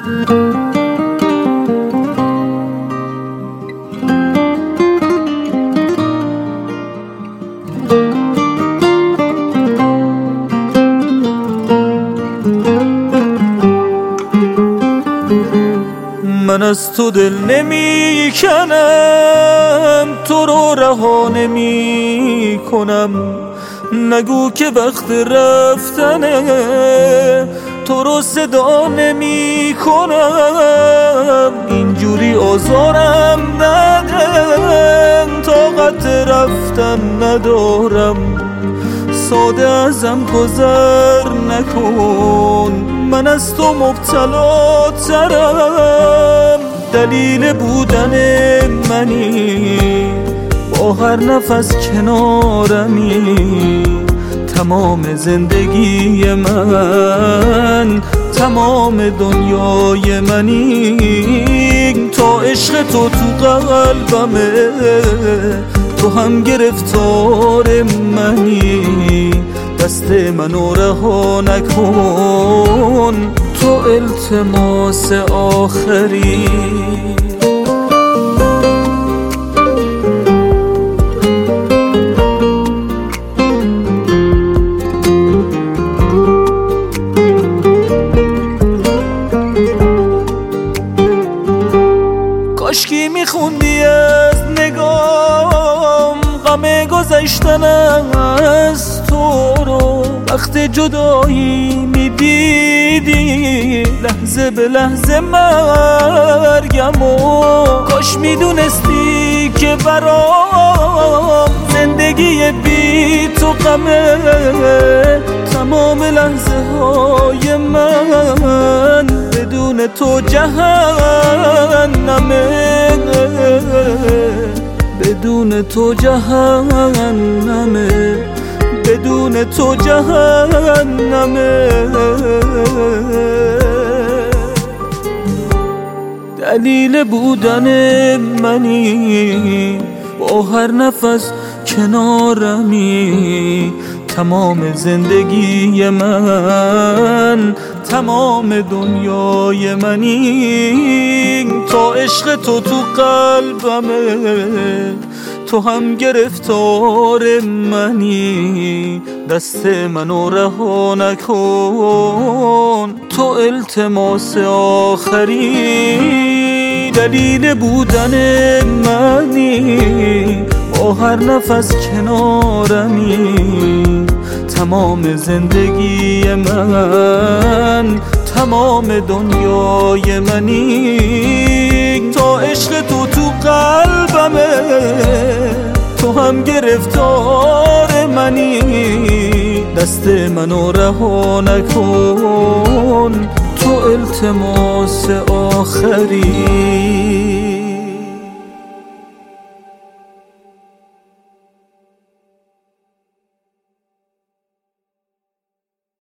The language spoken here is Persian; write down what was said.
من از تو دل نمی کنم، تو رو رها نمی کنم. نگو که وقت رفتنه، تو رو صدا نمی کنم. اینجوری آزارم نده، طاقت رفتن ندارم. ساده ازم گذر نکن، من از تو مبتلا ترم. دلیل بودن منی، با هر نفس کنارمی. تمام زندگی من، تمام دنیای منی. تا عشق تو قلبمه، تو هم گرفتار منی. دست منو رها نکن، تو التماس آخری. کاشکی میخوندی از نگام غم گذشتن از تو رو. وقت جدایی میدیدی لحظه به لحظه مرگمو. کاش میدونستی که برام زندگی بی تو غمه. تمام لحظه های من بدون تو جهنمه. بدون تو جهنمه، بدون تو جهنمه. دلیل بودن منی، با هر نفس کنارمی. تمام زندگی من، تمام دنیای منی. تا عشق تو قلبمه، تو هم گرفتار منی. دست منو رها نکن، تو التماس آخری. دلیل بودن منی، با هر نفس کنارمی. تمام زندگی من، تمام دنیای منی. تا عشق تو قلبمه، تو هم گرفتار منی. دست منو رها نکن، تو التماس آخری.